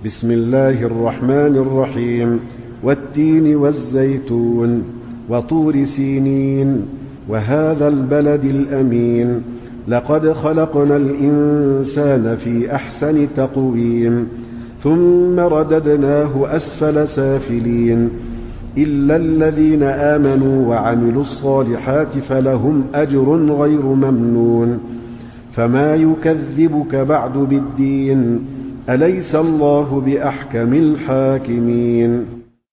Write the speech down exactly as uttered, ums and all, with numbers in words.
بسم الله الرحمن الرحيم والتين والزيتون وطور سينين وهذا البلد الأمين لقد خلقنا الإنسان في أحسن تقويم ثم رددناه أسفل سافلين إلا الذين آمنوا وعملوا الصالحات فلهم أجر غير ممنون فما يكذبك بعد بالدين أليس الله بأحكم الحاكمين